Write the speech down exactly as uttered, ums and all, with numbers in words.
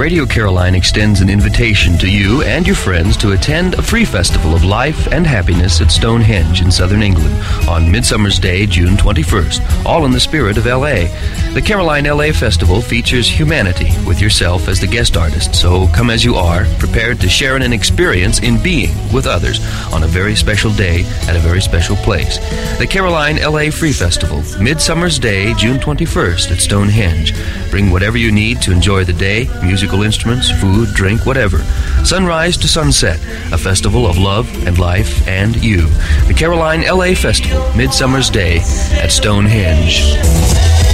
Radio Caroline extends an invitation to you and your friends to attend a free festival of life and happiness at Stonehenge in southern England on Midsummer's Day, June twenty-first, all in the spirit of L A. The Caroline L A Festival features humanity with yourself as the guest artist, so come as you are, prepared to share in an experience in being with others on a very special day at a very special place. The Caroline L A Free Festival, Midsummer's Day, June twenty-first at Stonehenge. Bring whatever you need to enjoy the day, musical instruments, food, drink, whatever. Sunrise to sunset, a festival of love and life and you. The Caroline L A Festival, Midsummer's Day at Stonehenge.